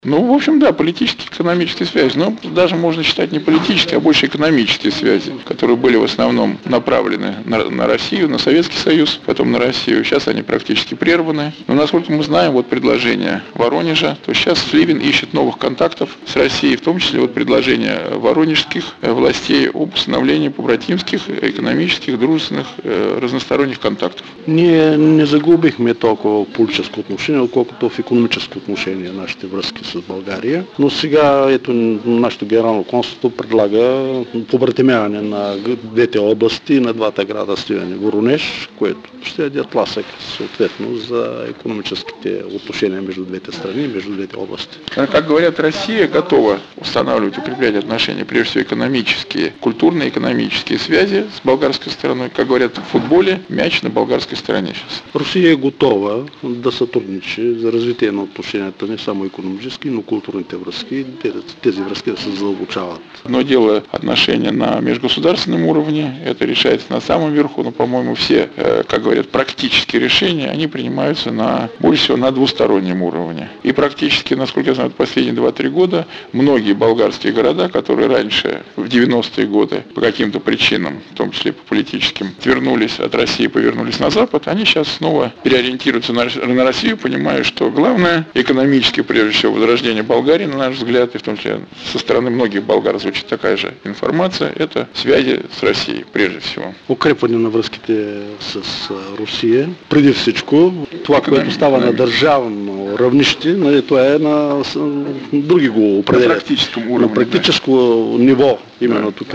Ну, в общем, да, политические, экономические связи. Но даже можно считать не политические, а больше экономические связи, которые были в основном направлены на Россию, на Советский Союз, потом на Россию. Сейчас они практически прерваны. Но, насколько мы знаем, вот предложение Воронежа, то сейчас Сливин ищет новых контактов с Россией, в том числе вот предложение воронежских властей об установлении побратимских, экономических, дружественных, разносторонних контактов. Не загубихме толкова политическо отношение, отколкото в икономическо отношение нашите връзки с България. Но сега ето нашето генерално консулство предлага побратимяване на двете области, на двата града Сливен и Воронеж, което ще даде тласък съответно за икономическите отношения между двете страни, между двете области. Как говорят, Россия готова устанавливать, укреплять отношения, прежде всего экономические, культурные экономические связи с болгарской стороной. Как говорят в футболе, мяч на болгарской стороне сейчас. Русия е готова да сътрудничи за развитие на отношенията не само икономически, но културните връзки. Тези връзки да се задълбочават. Одно дело отношения на межгосударственном уровне, это решается на самом верху, но, по-моему, все, как говорят, практические решения, они принимаются больше всего на двустороннем уровне. И практически, насколько я знаю, последние 2-3 года многие болгарские города, которые раньше, в 90-е годы, по каким-то причинам, в том числе по политическим, вернулись от России, повернулись на Запад, они сейчас снова переориентируются на Россию, понимая, что главное экономически, прежде всего, возрождение Болгарии, на наш взгляд, и в том числе со стороны многих болгар звучит такая же информация, это связи с Россией, прежде всего. Укрепване на връзките с Русия. Преди всичко, това, което става на държавно равнище, това е на други го определят. На практическом уровне. На практическо ниво. Именно тук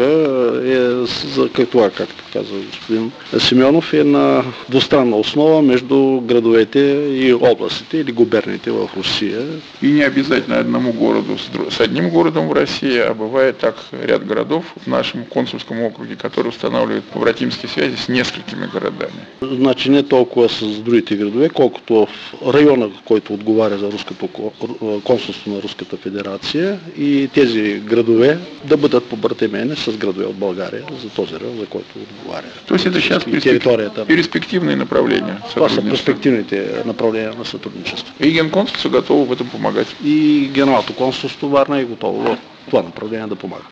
както каза господин Симеонов, е на двустранна основа между градовете и областите или губерниите в Русия. И не обязательно одному городу с одним городом в России, а бывает так ряд городов в нашем консульском округе, которые устанавливают побратимские связи с несколькими городами. Значи не толкова с другите градове, колкото в района, който отговаря за консулство на Руската федерация, и тези градове да бъдат побратимени с градове от България за този район, за който отговаря. Тоест это сейчас перспективные направления. Това са перспективните направления на сътрудничество. И Генконсулство готово в этом помогать. И Генералното консулство Варна е готово в това направление да помага.